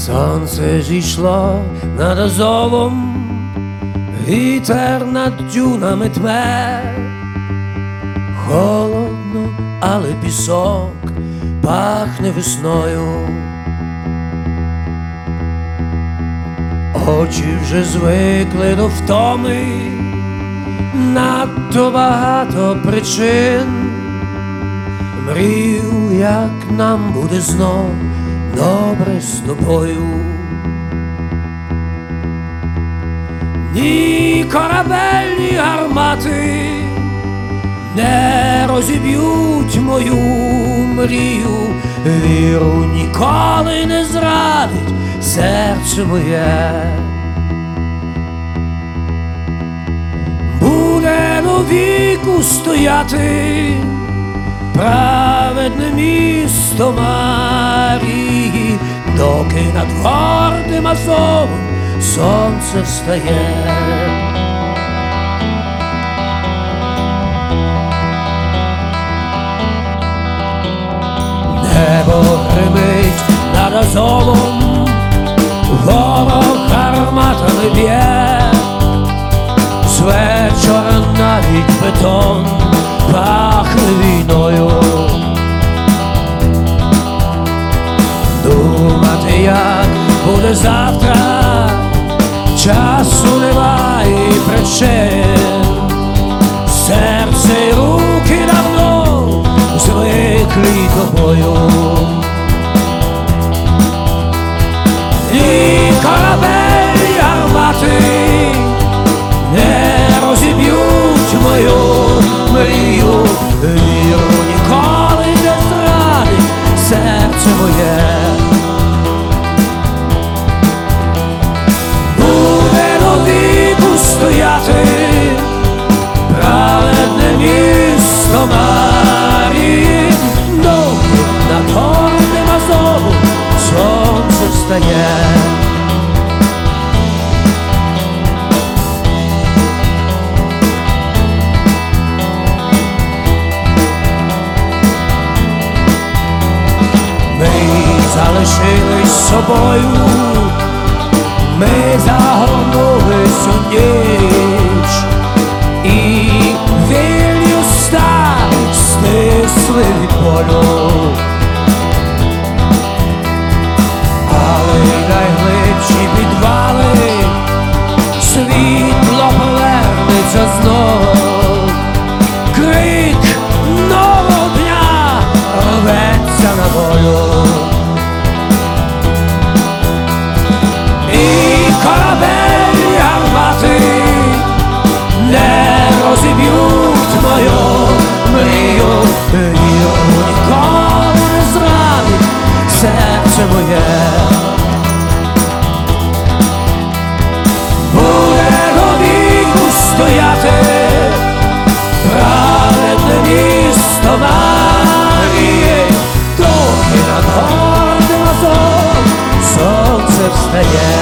Сонце зійшло над Азовом, вітер над дюнами тме, холодно, але пісок пахне весною. Очі вже звикли до втоми, надто багато причин. Мрію, як нам буде знов добре з тобою. Ні корабельні гармати не розіб'ють мою мрію, віру ніколи не зрадить серце моє. Буде до віку стояти праведне місто Марії, доки над гордим Азовом сонце встає. Небо гримить над Азовом, ворог гарматами б'є, з вечора навіть бетон пахне війною. Думати, як буде завтра, часу немає і причин. Серце й руки давно звиклі тобою. І корабель гармати не розіб'ють мою мрію, віру ніколи не зрадить серце моє. Буде до віку стояти праведне місто Марії, доки над гордим Азовом сонце встає. Залишились собою, ми загорнулись у ніч, і вільні уста стисли від болю. Але й найглибші підвали світло повернеться знов. Крик нового дня рветься на волю. Корабель гармати не розіб'ють мою мрію, віру ніколи не зрадить серце моє. Буде до віку стояти праведне місто Марії, доки над гордим Азовом сонце встає.